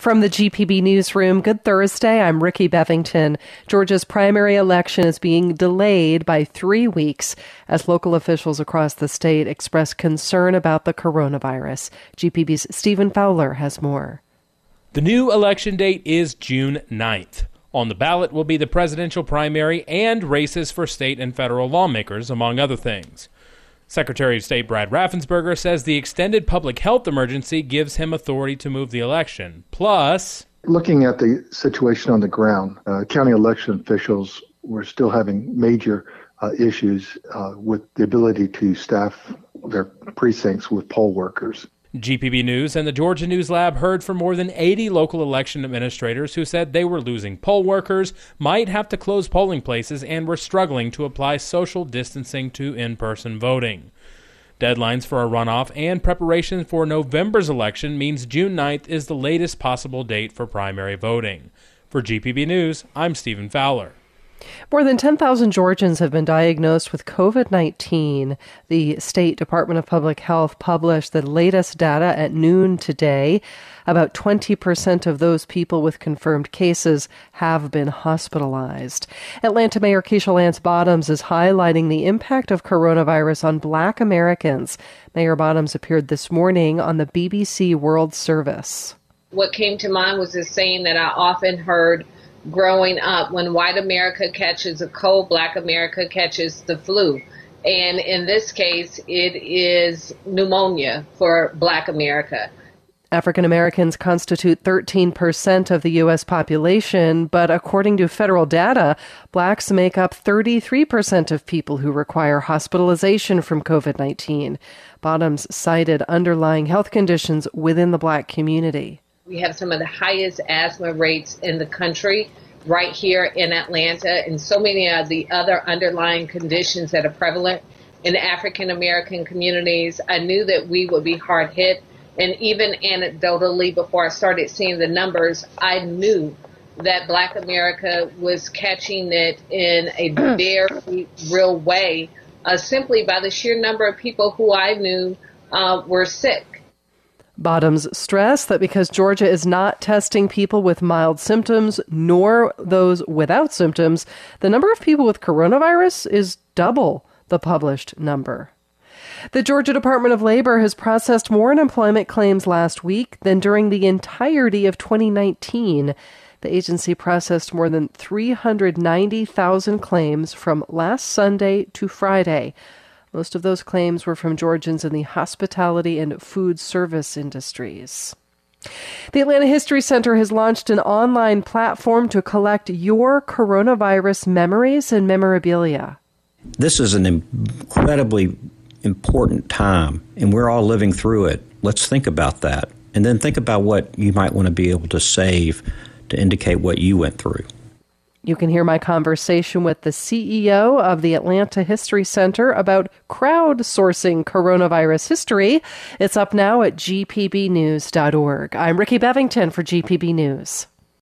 From the GPB Newsroom, good Thursday. I'm Ricky Bevington. Georgia's primary election is being delayed by 3 weeks as local officials across the state express concern about the coronavirus. GPB's Stephen Fowler has more. The new election date is June 9th. On the ballot will be the presidential primary and races for state and federal lawmakers, among other things. Secretary of State Brad Raffensperger says the extended public health emergency gives him authority to move the election. Plus, looking at the situation on the ground, county election officials were still having major issues with the ability to staff their precincts with poll workers. GPB News and the Georgia News Lab heard from more than 80 local election administrators who said they were losing poll workers, might have to close polling places, and were struggling to apply social distancing to in-person voting. Deadlines for a runoff and preparation for November's election means June 9th is the latest possible date for primary voting. For GPB News, I'm Stephen Fowler. More than 10,000 Georgians have been diagnosed with COVID-19. The State Department of Public Health published the latest data at noon today. About 20% of those people with confirmed cases have been hospitalized. Atlanta Mayor Keisha Lance Bottoms is highlighting the impact of coronavirus on Black Americans. Mayor Bottoms appeared this morning on the BBC World Service. What came to mind was this saying that I often heard growing up: when white America catches a cold, Black America catches the flu. And in this case, it is pneumonia for Black America. African Americans constitute 13% of the U.S. population, but according to federal data, Blacks make up 33% of people who require hospitalization from COVID-19. Bottoms cited underlying health conditions within the Black community. We have some of the highest asthma rates in the country right here in Atlanta, and so many of the other underlying conditions that are prevalent in African American communities. I knew that we would be hard hit, and even anecdotally, before I started seeing the numbers, I knew that Black America was catching it in a very real way, simply by the sheer number of people who I knew were sick. Bottoms stressed that because Georgia is not testing people with mild symptoms nor those without symptoms, the number of people with coronavirus is double the published number. The Georgia Department of Labor has processed more unemployment claims last week than during the entirety of 2019. The agency processed more than 390,000 claims from last Sunday to Friday. Most of those claims were from Georgians in the hospitality and food service industries. The Atlanta History Center has launched an online platform to collect your coronavirus memories and memorabilia. This is an incredibly important time, and we're all living through it. Let's think about that, and then think about what you might want to be able to save to indicate what you went through. You can hear my conversation with the CEO of the Atlanta History Center about crowdsourcing coronavirus history. It's up now at gpbnews.org. I'm Ricky Bevington for GPB News.